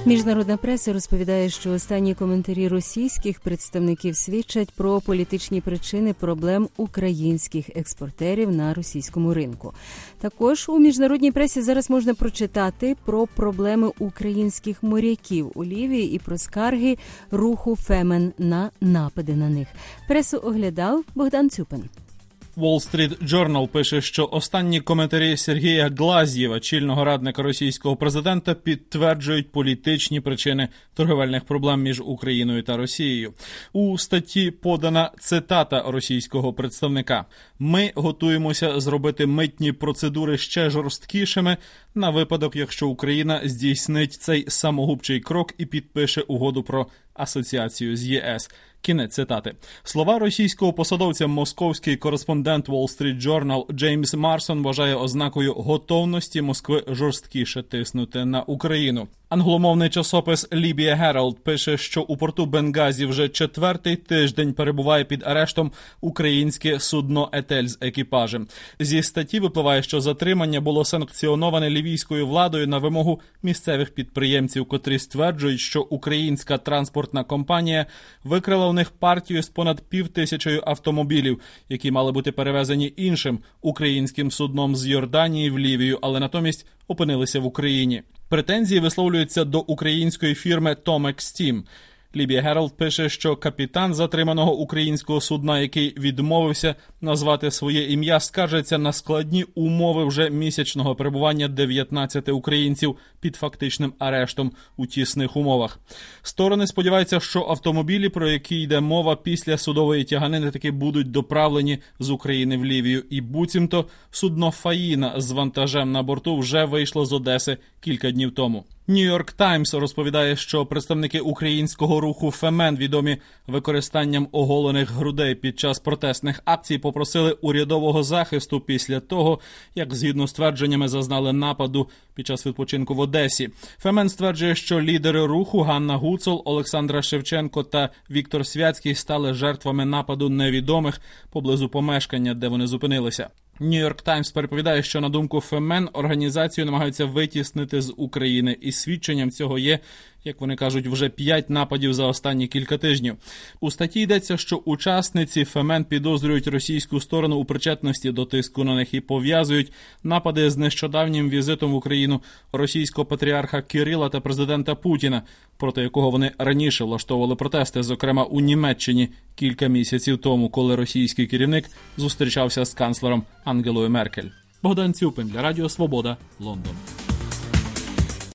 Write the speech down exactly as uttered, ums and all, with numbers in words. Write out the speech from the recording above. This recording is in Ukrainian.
Міжнародна преса розповідає, що останні коментарі російських представників свідчать про політичні причини проблем українських експортерів на російському ринку. Також у міжнародній пресі зараз можна прочитати про проблеми українських моряків у Лівії і про скарги руху Фемен на напади на них. Пресу оглядав Богдан Цюпин. Wall Street Journal пише, що останні коментарі Сергія Глазьєва, чільного радника російського президента, підтверджують політичні причини торговельних проблем між Україною та Росією. У статті подана цитата російського представника: «Ми готуємося зробити митні процедури ще жорсткішими на випадок, якщо Україна здійснить цей самогубчий крок і підпише угоду про асоціацію з ЄС». Кінець цитати. Слова російського посадовця московський кореспондент Wall Street Journal Джеймс Марсон вважає ознакою готовності Москви жорсткіше тиснути на Україну. Англомовний часопис Libya Herald пише, що у порту Бенгазі вже четвертий тиждень перебуває під арештом українське судно «Етель» з екіпажем. Зі статті випливає, що затримання було санкціоноване лівійською владою на вимогу місцевих підприємців, котрі стверджують, що українська транспортна компанія викрила у них партію з понад півтисячою автомобілів, які мали бути перевезені іншим українським судном з Йорданії в Лівію, але натомість опинилися в Україні. Претензії висловлюються до української фірми Tomex Steam. Libya Herald пише, що капітан затриманого українського судна, який відмовився назвати своє ім'я, скаржиться на складні умови вже місячного перебування дев'ятнадцяти українців під фактичним арештом у тісних умовах. Сторони сподіваються, що автомобілі, про які йде мова після судової тяганини, таки будуть доправлені з України в Лівію. І буцімто судно «Фаїна» з вантажем на борту вже вийшло з Одеси кілька днів тому. Нью-Йорк Таймс розповідає, що представники українського руху «Фемен», відомі використанням оголених грудей під час протестних акцій, попросили урядового захисту після того, як, згідно з твердженнями, зазнали нападу під час відпочинку в Одесі. «Фемен» стверджує, що лідери руху Ганна Гуцул, Олександра Шевченко та Віктор Святський стали жертвами нападу невідомих поблизу помешкання, де вони зупинилися. Нью-Йорк Таймс переповідає, що, на думку «Фемен», організацію намагаються витіснити з України. І свідченням цього є, як вони кажуть, вже п'ять нападів за останні кілька тижнів. У статті йдеться, що учасниці «Фемен» підозрюють російську сторону у причетності до тиску на них і пов'язують напади з нещодавнім візитом в Україну російського патріарха Кирила та президента Путіна, проти якого вони раніше влаштовували протести, зокрема у Німеччині кілька місяців тому, коли російський керівник зустрічався з канцлером Ангелою Меркель. Богдан Цюпин для Радіо Свобода, Лондон.